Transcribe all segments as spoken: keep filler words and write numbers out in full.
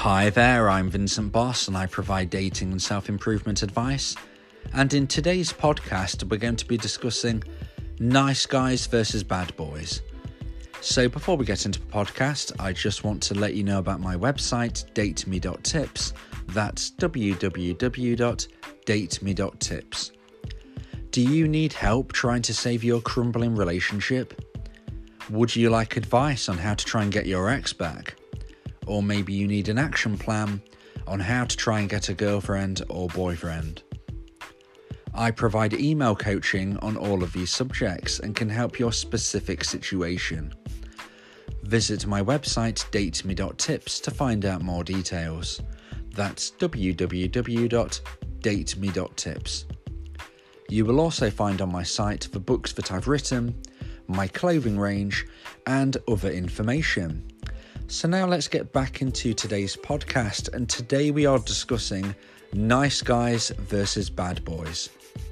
Hi there, I'm Vincent Boss and I provide dating and self-improvement advice. And in today's podcast, we're going to be discussing nice guys versus bad boys. So before we get into the podcast, I just want to let you know about my website, date me dot tips. That's w w w dot date me dot tips. Do you need help trying to save your crumbling relationship? Would you like advice on how to try and get your ex back? Or maybe you need an action plan on how to try and get a girlfriend or boyfriend. I provide email coaching on all of these subjects and can help your specific situation. Visit my website date me dot tips to find out more details. That's w w w dot date me dot tips. You will also find on my site the books that I've written, my clothing range, and other information. So now let's get back into today's podcast, and today we are discussing nice guys versus bad boys.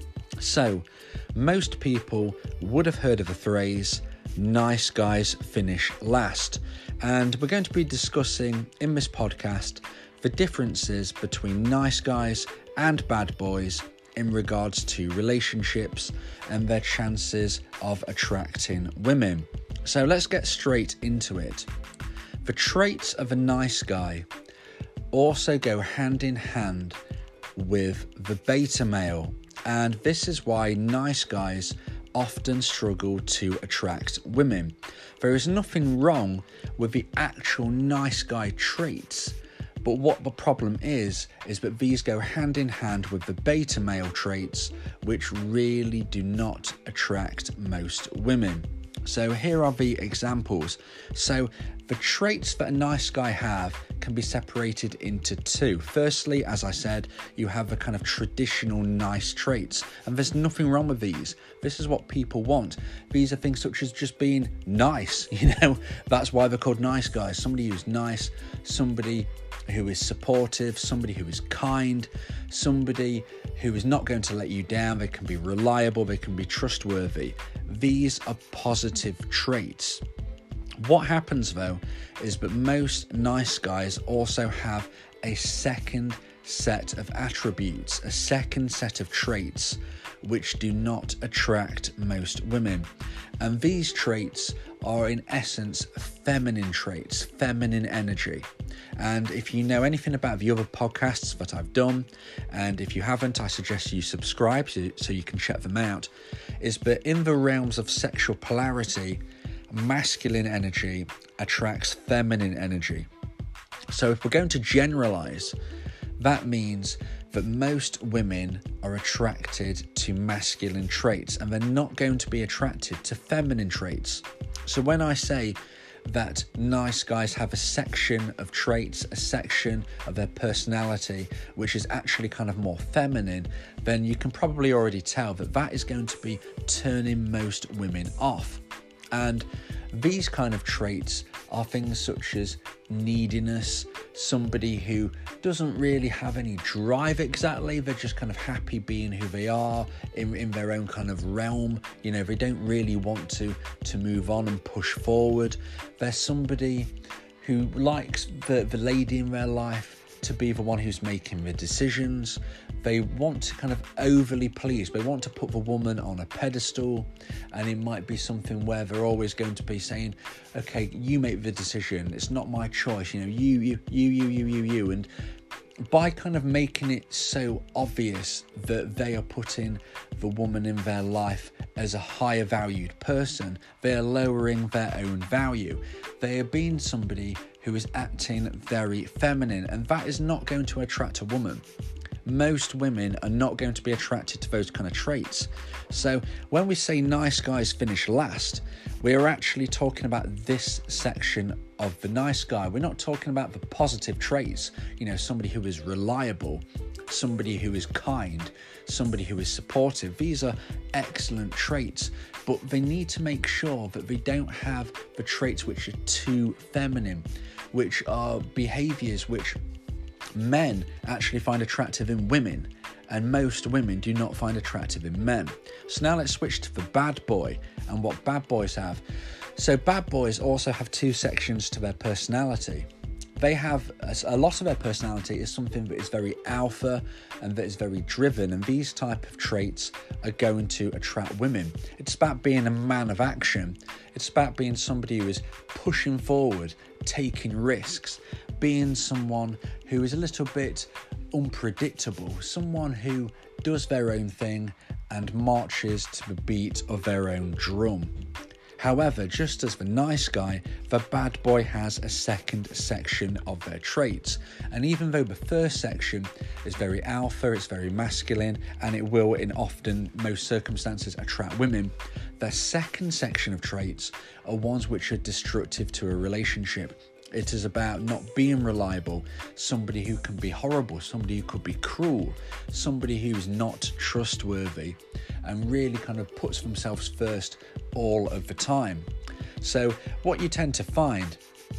So, most people would have heard of the phrase, nice guys finish last, and we're going to be discussing in this podcast the differences between nice guys and bad boys in regards to relationships and their chances of attracting women. So let's get straight into it. The traits of a nice guy also go hand in hand with the beta male, and this is why nice guys often struggle to attract women. There is nothing wrong with the actual nice guy traits, but what the problem is, is that these go hand in hand with the beta male traits, which really do not attract most women. So here are the examples. So the traits that a nice guy have can be separated into two. Firstly, as I said, you have the kind of traditional nice traits, and there's nothing wrong with these. This is what people want. These are things such as just being nice, you know, that's why they're called nice guys. Somebody who's nice, somebody who is supportive, somebody who is kind, somebody who is not going to let you down. They can be reliable, they can be trustworthy. These are positive traits. What happens though is that most nice guys also have a second set of attributes, a second set of traits which do not attract most women. And these traits are in essence feminine traits, feminine energy. And if you know anything about the other podcasts that I've done, and if you haven't, I suggest you subscribe so, so you can check them out, is that in the realms of sexual polarity, masculine energy attracts feminine energy. So if we're going to generalize, that means that most women are attracted to masculine traits and they're not going to be attracted to feminine traits. So when I say that nice guys have a section of traits, a section of their personality, which is actually kind of more feminine, then you can probably already tell that that is going to be turning most women off. And these kind of traits are things such as neediness, somebody who doesn't really have any drive exactly, they're just kind of happy being who they are in, in their own kind of realm. You know, they don't really want to, to move on and push forward. They're somebody who likes the, the lady in their life to be the one who's making the decisions. They want to kind of overly please. They want to put the woman on a pedestal, and it might be something where they're always going to be saying, okay, you make the decision. It's not my choice. You know, you, you, you, you, you, you, you. And by kind of making it so obvious that they are putting the woman in their life as a higher valued person, they are lowering their own value. They are being somebody who is acting very feminine, and that is not going to attract a woman. Most women are not going to be attracted to those kind of traits. So when we say nice guys finish last, we are actually talking about this section of the nice guy. We're not talking about the positive traits, you know, somebody who is reliable, somebody who is kind, somebody who is supportive. These are excellent traits, but they need to make sure that they don't have the traits which are too feminine, which are behaviors which men actually find attractive in women, and most women do not find attractive in men. So now let's switch to the bad boy and what bad boys have. So bad boys also have two sections to their personality. They have a, a lot of their personality is something that is very alpha and that is very driven, and these type of traits are going to attract women. It's about being a man of action. It's about being somebody who is pushing forward, taking risks, being someone who is a little bit unpredictable, someone who does their own thing and marches to the beat of their own drum. However, just as the nice guy, the bad boy has a second section of their traits. And even though the first section is very alpha, it's very masculine, and it will in often most circumstances attract women, their second section of traits are ones which are destructive to a relationship. It is about not being reliable, somebody who can be horrible, somebody who could be cruel, somebody who's not trustworthy, and really kind of puts themselves first all of the time. So what you tend to find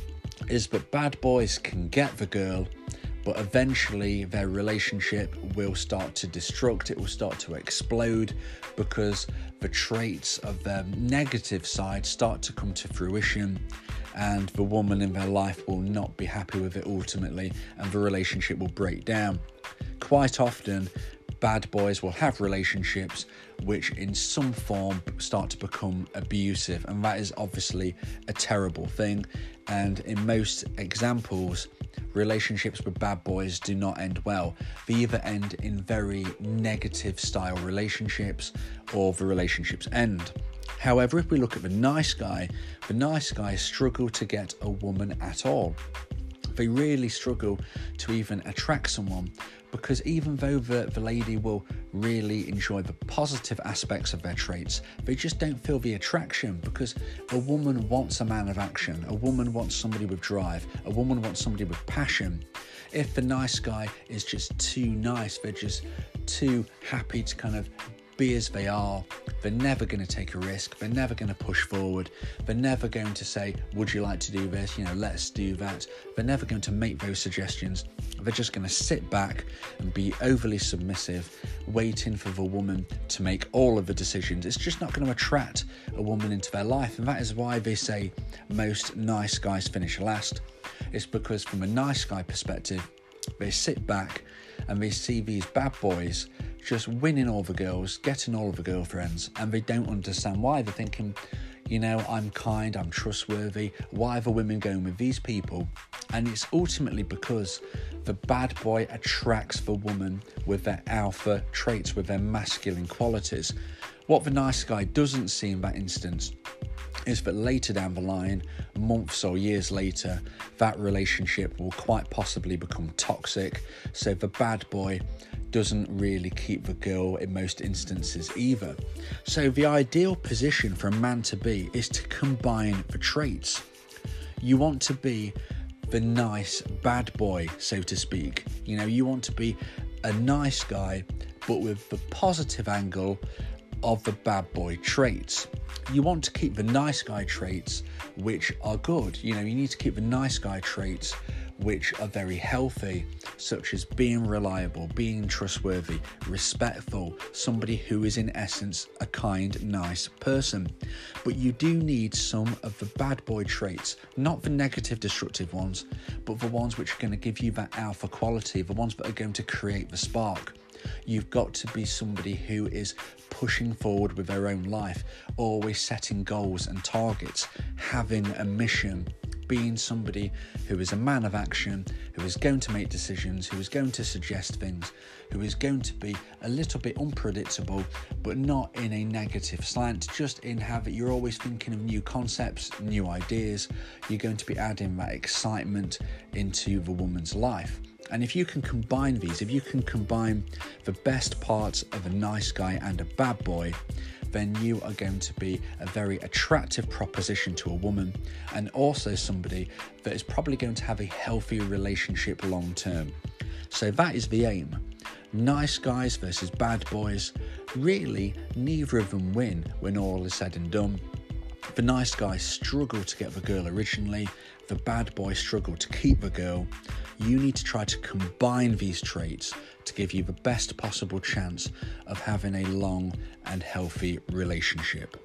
is that bad boys can get the girl, but eventually their relationship will start to destruct, it will start to explode, because the traits of their negative side start to come to fruition, and the woman in their life will not be happy with it ultimately, and the relationship will break down. Quite often, bad boys will have relationships which in some form start to become abusive, and that is obviously a terrible thing. And in most examples, relationships with bad boys do not end well. They either end in very negative style relationships, or the relationships end. However, if we look at the nice guy, the nice guys struggle to get a woman at all. They really struggle to even attract someone, because even though the, the lady will really enjoy the positive aspects of their traits, they just don't feel the attraction, because a woman wants a man of action, a woman wants somebody with drive, a woman wants somebody with passion. If the nice guy is just too nice, they're just too happy to kind of be as they are, they're never going to take a risk, they're never going to push forward, they're never going to say, would you like to do this, you know, let's do that. They're never going to make those suggestions. They're just going to sit back and be overly submissive, waiting for the woman to make all of the decisions. It's just not going to attract a woman into their life, and that is why they say most nice guys finish last. It's because from a nice guy perspective, they sit back and they see these bad boys just winning all the girls, getting all of the girlfriends, and they don't understand why. They're thinking, you know, I'm kind, I'm trustworthy, why are the women going with these people? And it's ultimately because the bad boy attracts the woman with their alpha traits, with their masculine qualities. What the nice guy doesn't see in that instance is that later down the line, months or years later, that relationship will quite possibly become toxic. So the bad boy doesn't really keep the girl in most instances either. So the ideal position for a man to be is to combine the traits. You want to be the nice bad boy, so to speak. You know, you want to be a nice guy, but with the positive angle of the bad boy traits. You want to keep the nice guy traits which are good. You know, you need to keep the nice guy traits which are very healthy, such as being reliable, being trustworthy, respectful, somebody who is in essence a kind, nice person. But you do need some of the bad boy traits, not the negative, destructive ones, but the ones which are going to give you that alpha quality, the ones that are going to create the spark. You've got to be somebody who is pushing forward with their own life, always setting goals and targets, having a mission, being somebody who is a man of action, who is going to make decisions, who is going to suggest things, who is going to be a little bit unpredictable, but not in a negative slant, just in how that you're always thinking of new concepts, new ideas. You're going to be adding that excitement into the woman's life. And if you can combine these, if you can combine the best parts of a nice guy and a bad boy, then you are going to be a very attractive proposition to a woman, and also somebody that is probably going to have a healthy relationship long term. So that is the aim. Nice guys versus bad boys. Really, neither of them win when all is said and done. The nice guys struggle to get the girl originally. The bad boys struggle to keep the girl. You need to try to combine these traits to give you the best possible chance of having a long and healthy relationship.